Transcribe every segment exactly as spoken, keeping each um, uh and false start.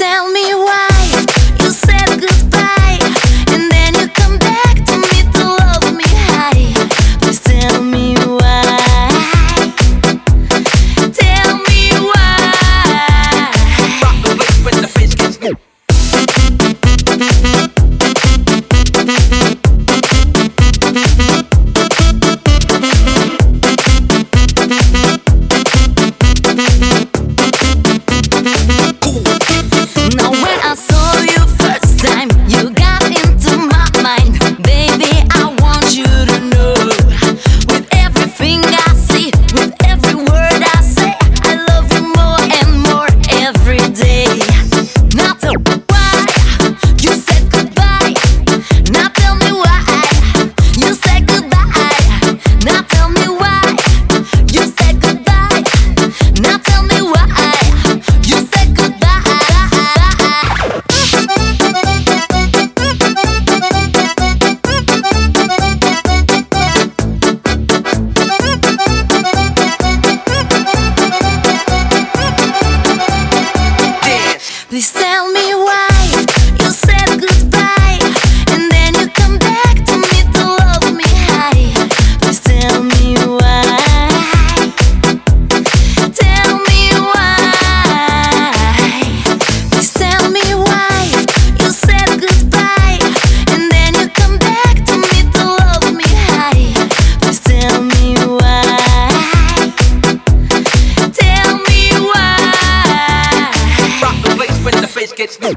tell me why you said goodbye and then you come back to me to love me high. Please tell me why. Tell me why. Rock the place when the bass gets new. Now when I saw you first time, you got into my mind. Baby, I want you to know, with everything I see, with every word I say, I love you more and more every day. Now tell me why you said goodbye. Now tell me why you said goodbye. Now tell me why you said goodbye. Now tell me why you said goodbye. Please tell me why you said goodbye and then you come back to me to love me high. Please tell me why. Tell me why. Please tell me why you said goodbye and then you come back to me to love me high. Please tell me why. Tell me why. Rock the place when the bass gets new.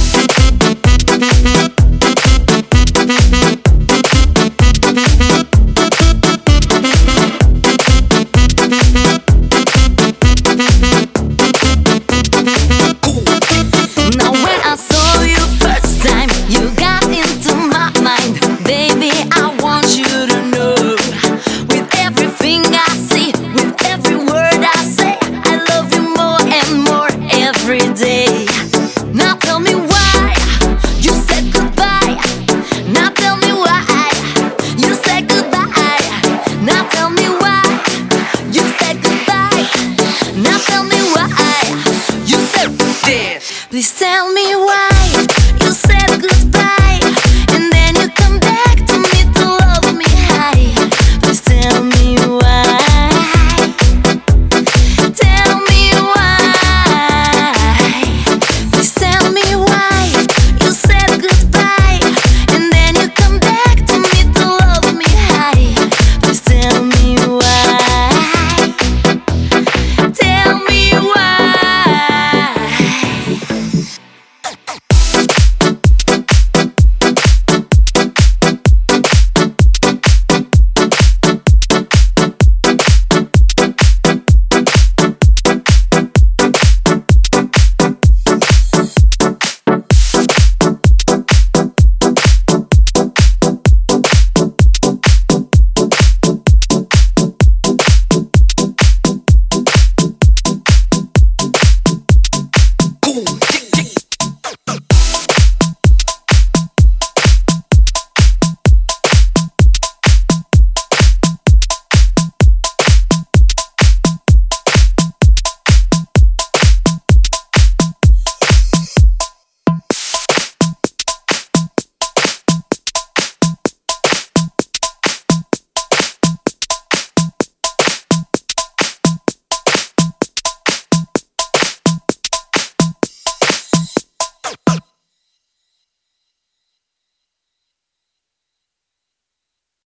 Now when I saw you first time, you got into my mind. Baby, I want you to know, with everything I see, with every word I say, I love you more and more every day. Now tell me why you said goodbye. Now tell me why you said goodbye. Now tell me why you said goodbye. Now tell me why you said. Dance. Please tell me why you said goodbye.